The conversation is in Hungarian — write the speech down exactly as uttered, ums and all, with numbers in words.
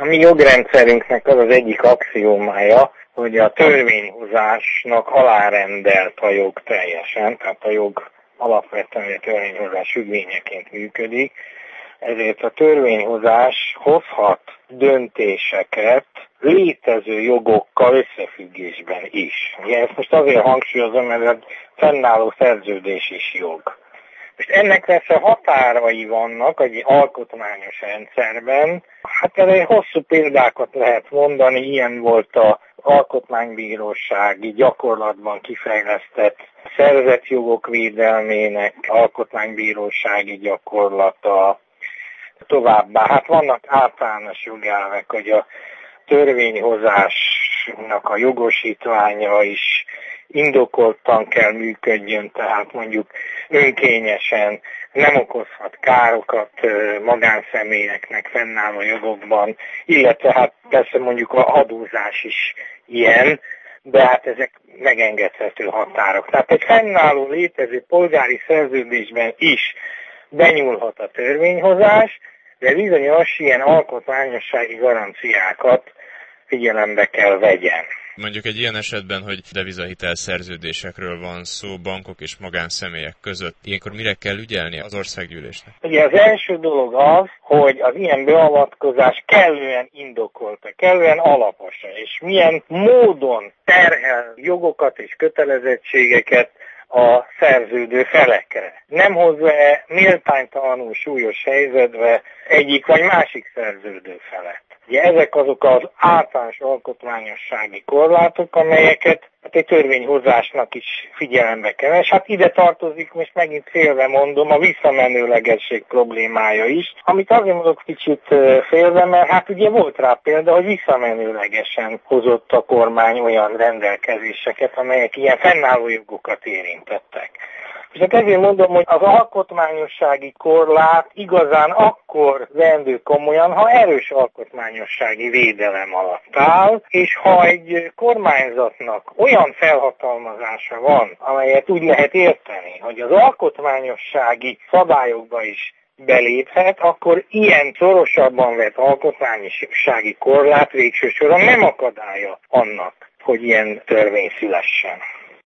A mi jogrendszerünknek az az egyik axiómája, hogy a törvényhozásnak alárendelt a jog teljesen, tehát a jog alapvetően a törvényhozás függvényeként működik, ezért a törvényhozás hozhat döntéseket létező jogokkal összefüggésben is. Ugye ezt most azért hangsúlyozom, mert a fennálló szerződés is jog. Most ennek persze határai vannak egy alkotmányos rendszerben. Hát erre hosszú példákat lehet mondani, ilyen volt az alkotmánybírósági gyakorlatban kifejlesztett szerzett jogok védelmének alkotmánybírósági gyakorlata. Továbbá, hát vannak általános jogelvek, hogy a törvényhozásnak a jogosítványa is indokoltan kell működjön, tehát mondjuk önkényesen nem okozhat károkat magánszemélyeknek fennálló jogokban, illetve hát persze mondjuk a adózás is ilyen, de hát ezek megengedhető határok. Tehát egy fennálló létező polgári szerződésben is benyúlhat a törvényhozás, de bizonyos ilyen alkotmányossági garanciákat figyelembe kell vegyen. Mondjuk egy ilyen esetben, hogy devizahitel szerződésekről van szó bankok és magánszemélyek között, ilyenkor mire kell ügyelni az országgyűlésnek? Ugye az első dolog az, hogy az ilyen beavatkozás kellően indokolta, kellően alapos, és milyen módon terhel jogokat és kötelezettségeket a szerződő felekre. Nem hozza-e méltánytalanul súlyos helyzetbe egyik vagy másik szerződő felet. Ugye ezek azok az általános alkotmányossági korlátok, amelyeket hát egy törvényhozásnak is figyelembe kell. És hát ide tartozik, most megint félve mondom, a visszamenőlegesség problémája is, amit azért mondok kicsit félve, mert hát ugye volt rá példa, hogy visszamenőlegesen hozott a kormány olyan rendelkezéseket, amelyek ilyen fennálló jogokat érintettek. És hát ezért mondom, hogy az alkotmányossági korlát igazán akkor vendő komolyan, ha erős alkotmányossági védelem alatt áll, és ha egy kormányzatnak olyan felhatalmazása van, amelyet úgy lehet érteni, hogy az alkotmányossági szabályokba is beléphet, akkor ilyen szorosabban vett alkotmányossági korlát végső soron nem akadálya annak, hogy ilyen törvény szülessen.